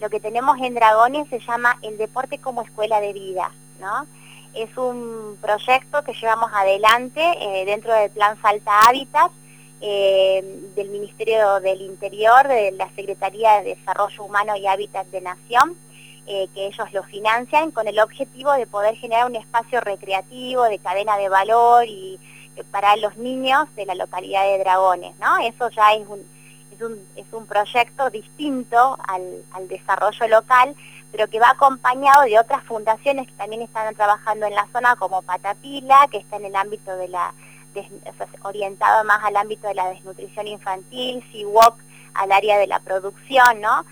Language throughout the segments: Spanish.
lo que tenemos en Dragones se llama el deporte como escuela de vida, ¿no? Es un proyecto que llevamos adelante dentro del Plan Salta Hábitat, del Ministerio del Interior, de la Secretaría de Desarrollo Humano y Hábitat de Nación, que ellos lo financian con el objetivo de poder generar un espacio recreativo, de cadena de valor y para los niños de la localidad de Dragones, ¿no? Eso ya es un proyecto distinto al desarrollo local, pero que va acompañado de otras fundaciones que también están trabajando en la zona, como Patapila, que está en el ámbito de orientado más al ámbito de la desnutrición infantil, SeaWalk al área de la producción, ¿no?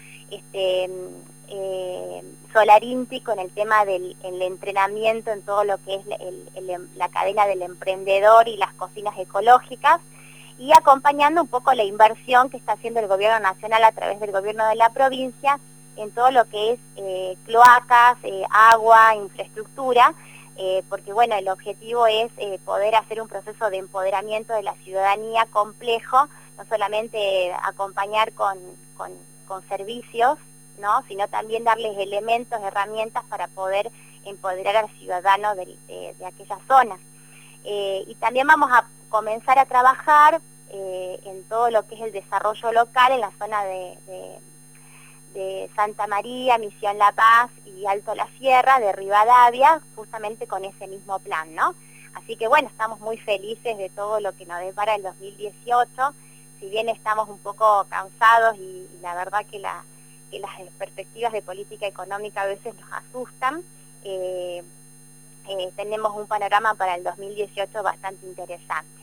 Solarinti con el tema del entrenamiento en todo lo que es la cadena del emprendedor y las cocinas ecológicas, y acompañando un poco la inversión que está haciendo el gobierno nacional a través del gobierno de la provincia en todo lo que es cloacas, agua, infraestructura, porque bueno, el objetivo es poder hacer un proceso de empoderamiento de la ciudadanía complejo, no solamente acompañar con servicios, ¿no? Sino también darles elementos, herramientas para poder empoderar al ciudadano de aquellas zonas. Y también vamos a comenzar a trabajar en todo lo que es el desarrollo local en la zona de Santa María, Misión La Paz y Alto La Sierra, de Rivadavia, justamente con ese mismo plan, ¿no? Así que bueno, estamos muy felices de todo lo que nos depara el 2018, si bien estamos un poco cansados y la verdad que las perspectivas de política económica a veces nos asustan, tenemos un panorama para el 2018 bastante interesante.